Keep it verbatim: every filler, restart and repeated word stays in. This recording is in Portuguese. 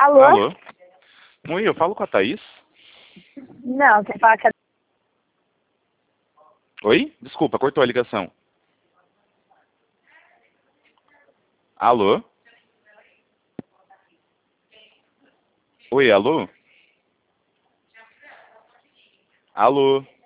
Alô? Alô? Oi, eu falo com a Thaís? Não, você fala que... Oi? Desculpa, cortou a ligação. Alô? Oi, alô? Alô?